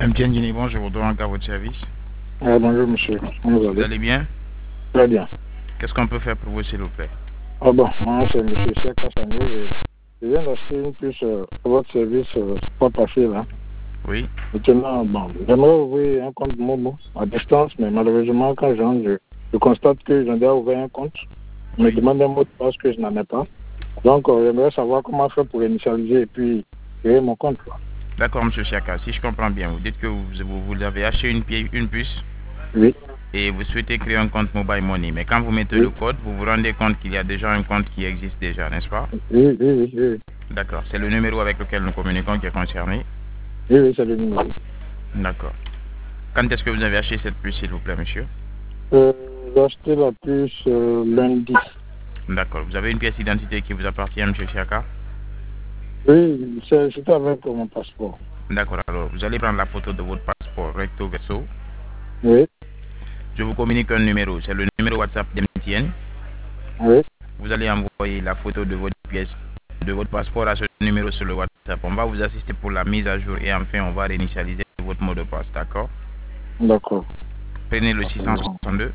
MTN Guinée, bonjour, je vous donne encore votre service. Bonjour monsieur, comment vous Vous allez? allez bien? Très bien. Qu'est-ce qu'on peut faire pour vous, s'il vous plaît? Bon, moi c'est monsieur Cheikh Hassani. Je viens d'acheter une puce pour votre service, c'est pas passé là. Oui, Maintenant, bon, j'aimerais ouvrir un compte Momo à distance, mais malheureusement, quand je constate que j'en ai ouvert un compte, on me oui. demande un mot de passe que je n'en ai pas. Donc, j'aimerais savoir comment faire pour initialiser et puis créer mon compte, quoi. D'accord, monsieur Chaka, si je comprends bien, vous dites que vous avez acheté une puce Oui, et vous souhaitez créer un compte Mobile Money. Mais quand vous mettez le oui, code, vous vous rendez compte qu'il y a déjà un compte qui existe déjà, n'est-ce pas? oui, oui, oui, oui, D'accord, c'est le numéro avec lequel nous communiquons qui est concerné. oui, oui, c'est le numéro. D'accord. Quand est-ce que vous avez acheté cette puce, s'il vous plaît, monsieur? Euh, j'ai acheté la puce lundi. D'accord, vous avez une pièce d'identité qui vous appartient, monsieur Chaka? Oui, c'était avec mon passeport. D'accord, alors vous allez prendre la photo de votre passeport recto verso. Oui, Je vous communique un numéro, c'est le numéro WhatsApp d'MTN. oui. Vous allez envoyer la photo de votre pièce, de votre passeport à ce numéro sur le WhatsApp. On va vous assister pour la mise à jour et enfin on va réinitialiser votre mot de passe, d'accord? D'accord. Prenez le 662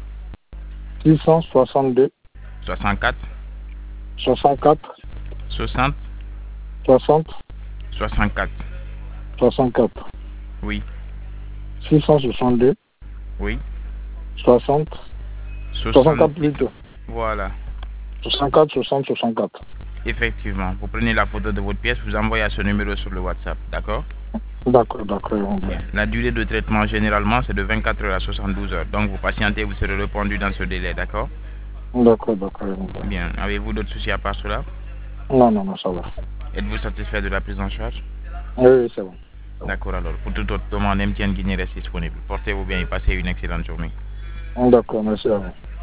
662, 64 64, 60 60, 64. 64. Oui, 662, oui, 60, 60. 64 plutôt. Voilà, 64, 60, 64. effectivement. Vous prenez la photo de votre pièce, vous envoyez à ce numéro sur le WhatsApp, d'accord? D'accord, d'accord. Bien. La durée de traitement généralement c'est de 24 heures à 72 heures. Donc vous patientez, vous serez répondu dans ce délai, d'accord? D'accord, d'accord. Bien. Avez-vous d'autres soucis à part cela? Non, non, non, ça va. Êtes-vous satisfait de la prise en charge? Oui, oui, c'est bon. D'accord alors. Pour toute autre demande, MTN Guinée reste disponible. Portez-vous bien et passez une excellente journée. D'accord, merci à vous.